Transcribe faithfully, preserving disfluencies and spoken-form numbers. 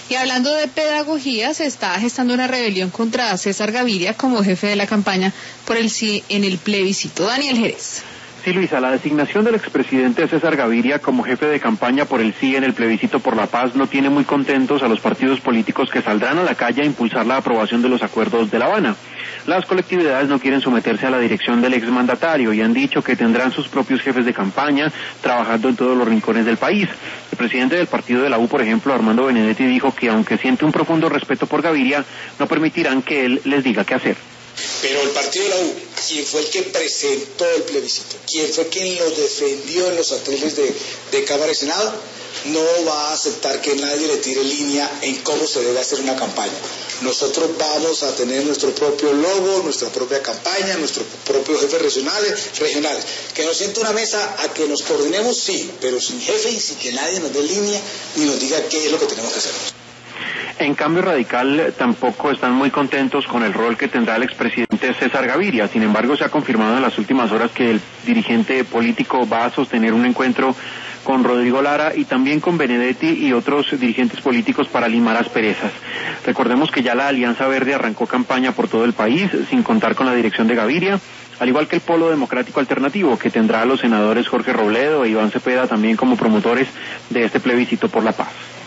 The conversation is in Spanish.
Y hablando de pedagogía, se está gestando una rebelión contra César Gaviria como jefe de la campaña por el sí en el plebiscito. Daniel Jerez. Sí, Luisa, la designación del expresidente César Gaviria como jefe de campaña por el sí en el plebiscito por la paz no tiene muy contentos a los partidos políticos que saldrán a la calle a impulsar la aprobación de los acuerdos de La Habana. Las colectividades no quieren someterse a la dirección del exmandatario y han dicho que tendrán sus propios jefes de campaña trabajando en todos los rincones del país. El presidente del partido de la U, por ejemplo, Armando Benedetti, dijo que aunque siente un profundo respeto por Gaviria, no permitirán que él les diga qué hacer. Pero el partido de la U, quien fue el que presentó el plebiscito, quien fue quien lo defendió en los atriles de, de Cámara y Senado, no va a aceptar que nadie le tire línea en cómo se debe hacer una campaña. Nosotros vamos a tener nuestro propio logo, nuestra propia campaña, nuestros propios jefes regionales, regionales. Que nos siente una mesa a que nos coordinemos, sí, pero sin jefe y sin que nadie nos dé línea ni nos diga qué es lo que tenemos que hacer. En Cambio Radical tampoco están muy contentos con el rol que tendrá el expresidente César Gaviria. Sin embargo, se ha confirmado en las últimas horas que el dirigente político va a sostener un encuentro con Rodrigo Lara y también con Benedetti y otros dirigentes políticos para limar asperezas. Recordemos que ya la Alianza Verde arrancó campaña por todo el país sin contar con la dirección de Gaviria, al igual que el Polo Democrático Alternativo, que tendrá a los senadores Jorge Robledo e Iván Cepeda también como promotores de este plebiscito por la paz.